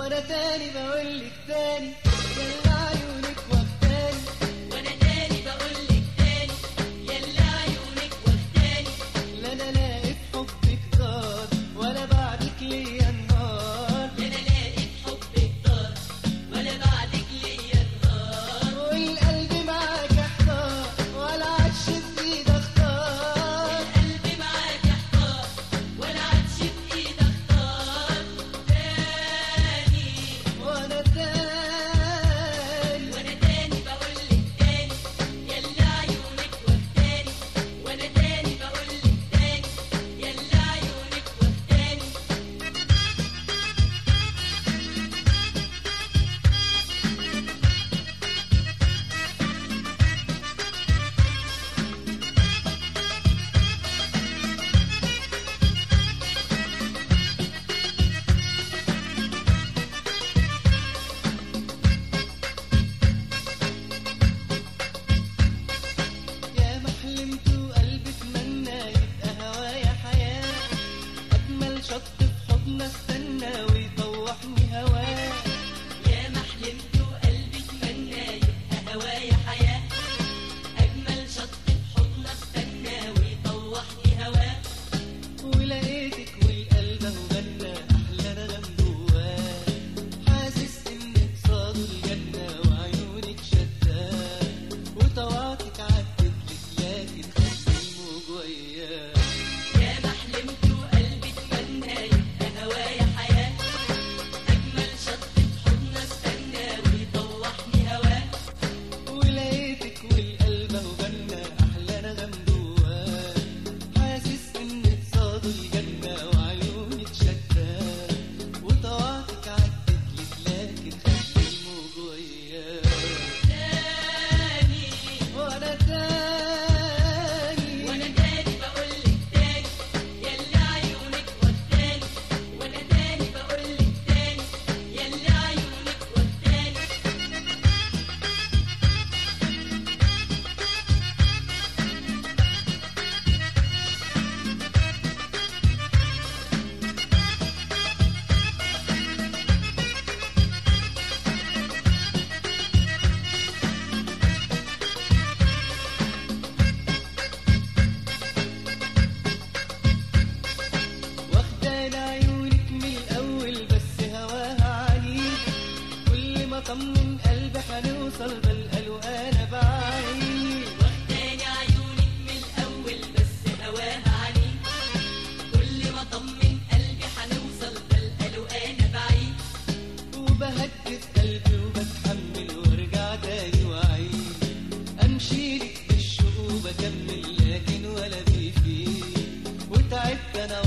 وانا تاني بقولك تاني يلا عيونك واخداني، وانا تاني بقولك تاني يلا عيونك واخداني. لا انا لاقي في حبك دار ولا بعدك ليا النار، لا انا لاقي في حبك دار ولا بعدك ليا النهار. والقلب معاك احتار ولا عادش بايدي اختار، القلب معاك احتار ولا عادش بايدي اختار. تاني وانا تاني وانا تاني بقولك تاني يلا عيونك واخداني. وانا تاني بقولك تاني يلا عيونك واخداني. يا ما حلمت وقلبي اتمنى يبقى هوايا حياة، أجمل شط في حضن استنى ويطوحني هواه. يا ما حلمت وقلبي اتمنى يبقى هوايا حياة، أجمل شط في حضن استنى ويطوحني هواه. ولقيتك والقلب اهو غنى أحلى نغم جواه، حاسس إنك صاد الجنة وعيونك شداه، وطوعتك عدتلك لكن خلي الموج وياه. يا ما حلمت وقلبي اتمنى يبقى هوايا حياة، أجمل شط في حضن استنى ويطوحني هواه. ولقيتك والقلب اهو غنى أحلى نغم جواه، حاسس إنك صاد الجنة وعيونك شداه، وطوعتك عدتلك لكن خلي الموج وياه. تاني وانا تاني وانا تاني بقولك تاني يلا عيونك واخداني. وانا تاني بقولك تاني يلا عيونك واخداني. واخدان عيونك من الأول بس هواها عنيد، كل ما طمن قلبي هنوصل بلقى أنا بعيد. واخداني عيونك من الأول بس هواها عنيد، كل ما طمن قلبي هنوصل بلقى أنا بعيد. وبهدد قلبي وبتحمل وارجع تاني وأعيد، أمشيلك بالشوق وبكمل لكن ولا بيفيد، وتعبت أنا